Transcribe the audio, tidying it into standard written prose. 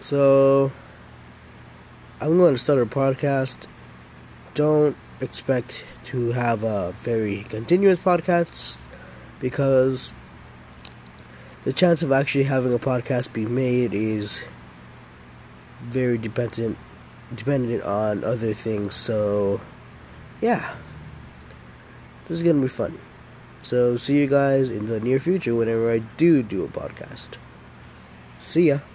So, I'm going to start a podcast. Don't expect to have a very continuous podcast because the chance of actually having a podcast be made is very dependent on other things. So, yeah, this is going to be fun. So, see you guys in the near future whenever I do a podcast. See ya.